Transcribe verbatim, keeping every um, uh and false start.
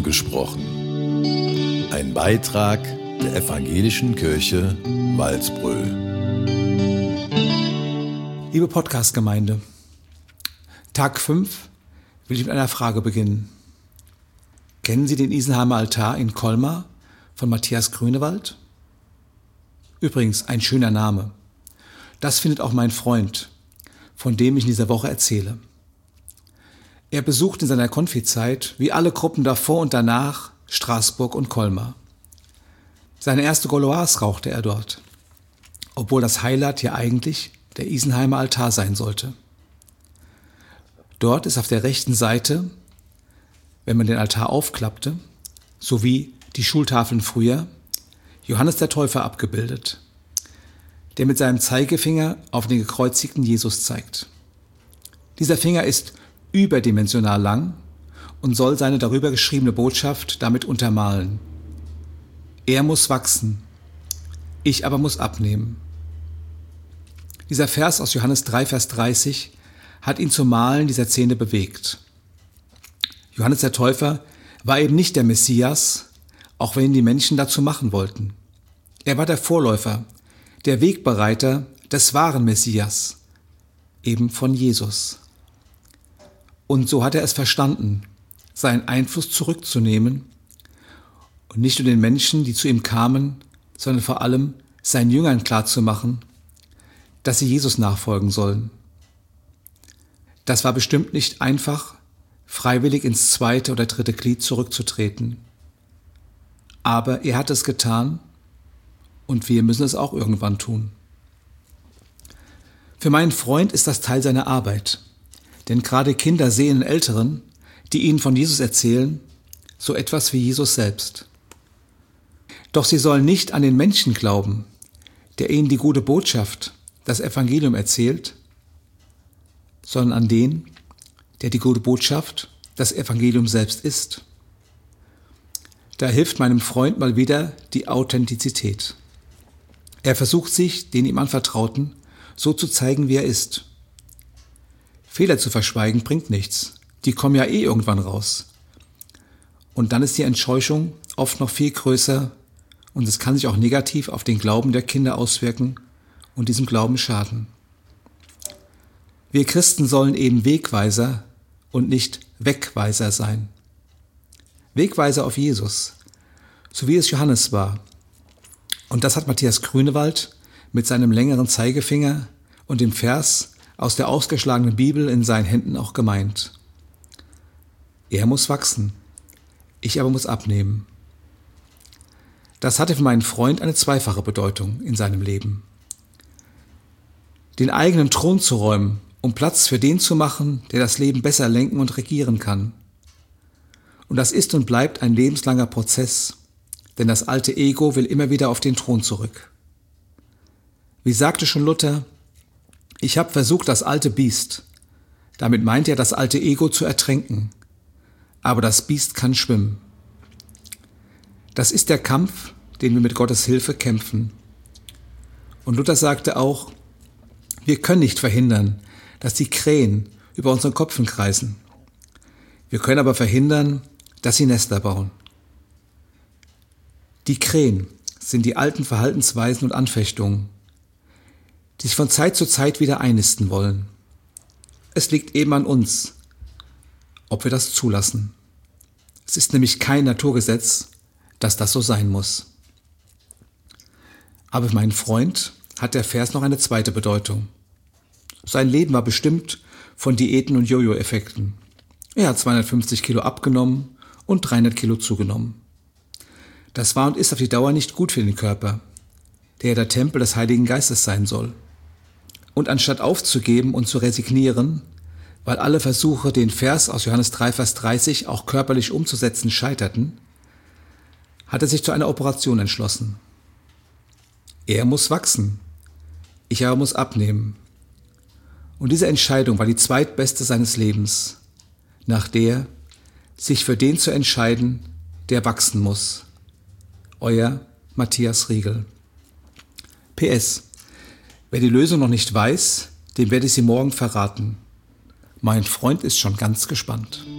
Sinne gesprochen. Ein Beitrag der Evangelischen Kirche Walsbröl. Liebe Podcast-Gemeinde, Tag fünf will ich mit einer Frage beginnen. Kennen Sie den Isenheimer Altar in Colmar von Matthias Grünewald? Übrigens, ein schöner Name. Das findet auch mein Freund, von dem ich in dieser Woche erzähle. Er besucht in seiner Konfizeit, wie alle Gruppen davor und danach, Straßburg und Colmar. Seine erste Gauloise rauchte er dort, obwohl das Highlight ja eigentlich der Isenheimer Altar sein sollte. Dort ist auf der rechten Seite, wenn man den Altar aufklappte, sowie die Schultafeln früher, Johannes der Täufer abgebildet, der mit seinem Zeigefinger auf den gekreuzigten Jesus zeigt. Dieser Finger ist überdimensional lang und soll seine darüber geschriebene Botschaft damit untermalen. Er muss wachsen, ich aber muss abnehmen. Dieser Vers aus Johannes drei, Vers dreißig hat ihn zum Malen dieser Szene bewegt. Johannes der Täufer war eben nicht der Messias, auch wenn ihn die Menschen dazu machen wollten. Er war der Vorläufer, der Wegbereiter des wahren Messias, eben von Jesus. Und so hat er es verstanden, seinen Einfluss zurückzunehmen und nicht nur den Menschen, die zu ihm kamen, sondern vor allem seinen Jüngern klarzumachen, dass sie Jesus nachfolgen sollen. Das war bestimmt nicht einfach, freiwillig ins zweite oder dritte Glied zurückzutreten. Aber er hat es getan und wir müssen es auch irgendwann tun. Für meinen Freund ist das Teil seiner Arbeit. Denn gerade Kinder sehen in Älteren, die ihnen von Jesus erzählen, so etwas wie Jesus selbst. Doch sie sollen nicht an den Menschen glauben, der ihnen die gute Botschaft, das Evangelium erzählt, sondern an den, der die gute Botschaft, das Evangelium selbst ist. Da hilft meinem Freund mal wieder die Authentizität. Er versucht sich, den ihm Anvertrauten, so zu zeigen, wie er ist. Fehler zu verschweigen bringt nichts. Die kommen ja eh irgendwann raus. Und dann ist die Enttäuschung oft noch viel größer und es kann sich auch negativ auf den Glauben der Kinder auswirken und diesem Glauben schaden. Wir Christen sollen eben Wegweiser und nicht Wegweiser sein. Wegweiser auf Jesus, so wie es Johannes war. Und das hat Matthias Grünewald mit seinem längeren Zeigefinger und dem Vers aus der ausgeschlagenen Bibel in seinen Händen auch gemeint. Er muss wachsen, ich aber muss abnehmen. Das hatte für meinen Freund eine zweifache Bedeutung in seinem Leben. Den eigenen Thron zu räumen, um Platz für den zu machen, der das Leben besser lenken und regieren kann. Und das ist und bleibt ein lebenslanger Prozess, denn das alte Ego will immer wieder auf den Thron zurück. Wie sagte schon Luther, ich habe versucht, das alte Biest, damit meint er das alte Ego, zu ertränken. Aber das Biest kann schwimmen. Das ist der Kampf, den wir mit Gottes Hilfe kämpfen. Und Luther sagte auch, wir können nicht verhindern, dass die Krähen über unseren Köpfen kreisen. Wir können aber verhindern, dass sie Nester bauen. Die Krähen sind die alten Verhaltensweisen und Anfechtungen, die sich von Zeit zu Zeit wieder einnisten wollen. Es liegt eben an uns, ob wir das zulassen. Es ist nämlich kein Naturgesetz, dass das so sein muss. Aber für meinen Freund hat der Vers noch eine zweite Bedeutung. Sein Leben war bestimmt von Diäten und Jojo-Effekten. Er hat zweihundertfünfzig Kilo abgenommen und dreihundert Kilo zugenommen. Das war und ist auf die Dauer nicht gut für den Körper, der ja der Tempel des Heiligen Geistes sein soll. Und anstatt aufzugeben und zu resignieren, weil alle Versuche, den Vers aus Johannes drei, Vers dreißig auch körperlich umzusetzen, scheiterten, hat er sich zu einer Operation entschlossen. Er muss wachsen, ich aber muss abnehmen. Und diese Entscheidung war die zweitbeste seines Lebens, nach der, sich für den zu entscheiden, der wachsen muss. Euer Matthias Riegel. P S. Wer die Lösung noch nicht weiß, dem werde ich sie morgen verraten. Mein Freund ist schon ganz gespannt.